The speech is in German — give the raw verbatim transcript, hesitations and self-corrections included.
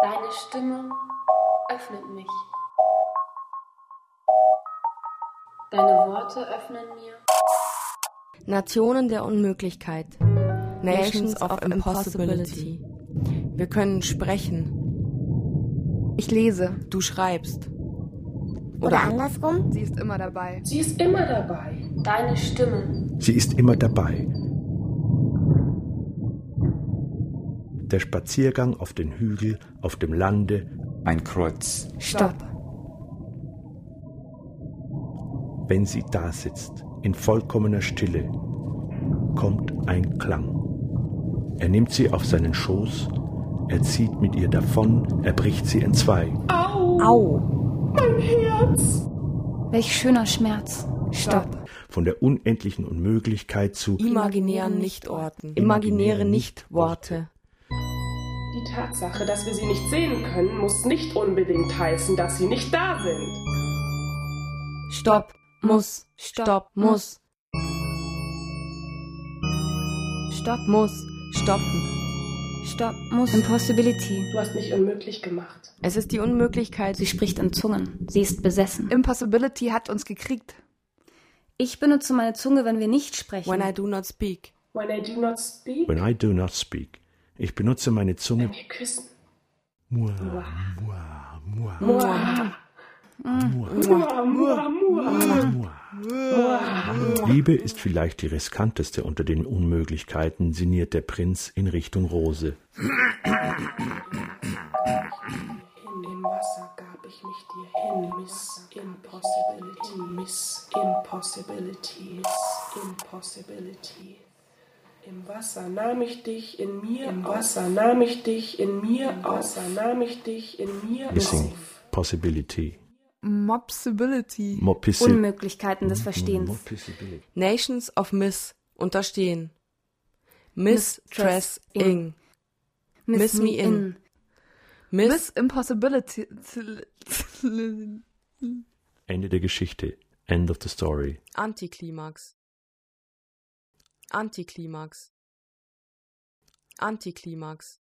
Deine Stimme öffnet mich. Deine Worte öffnen mir. Nationen der Unmöglichkeit. Nations of Impossibility. Wir können sprechen. Ich lese. Du schreibst. Oder, Oder andersrum. Sie ist immer dabei. Sie ist immer dabei. Deine Stimme. Sie ist immer dabei. Der Spaziergang auf den Hügel, auf dem Lande. Ein Kreuz. Stopp. Wenn sie da sitzt, in vollkommener Stille, kommt ein Klang. Er nimmt sie auf seinen Schoß, er zieht mit ihr davon, er bricht sie entzwei. Au! Au! Mein Herz! Welch schöner Schmerz. Stopp. Von der unendlichen Unmöglichkeit zu imaginären Nichtorten. Imaginäre Nichtworte. Die Tatsache, dass wir sie nicht sehen können, muss nicht unbedingt heißen, dass sie nicht da sind. Stopp, muss, stopp, muss. Stopp, muss, stoppen. Stopp, muss. Impossibility. Du hast mich unmöglich gemacht. Es ist die Unmöglichkeit. Sie spricht in Zungen. Sie ist besessen. Impossibility hat uns gekriegt. Ich benutze meine Zunge, wenn wir nicht sprechen. When I do not speak. When I do not speak. When I do not speak. Ich benutze meine Zunge. Wenn wir küssen. Mua, Mua. mua, mua. Mua. Mua. Mua, mua, mua. Mua. Liebe ist vielleicht die riskanteste unter den Unmöglichkeiten, sinniert der Prinz in Richtung Rose. Im Wasser gab ich mich dir hin, Miss Impossibility, Miss Impossibility, Miss Impossibility. Im Wasser nahm ich dich in mir, im Wasser nahm ich dich in mir, im Wasser nahm ich dich in mir Missing auf. Possibility. Mopsibility. Mopissi- Unmöglichkeiten des Verstehens. Mopissibility. Nations of Miss. Unterstehen. Miss Tress Ing. Miss me in. Miss Miss Impossibility. Ende der Geschichte. End of the story. Antiklimax. Antiklimax. Antiklimax.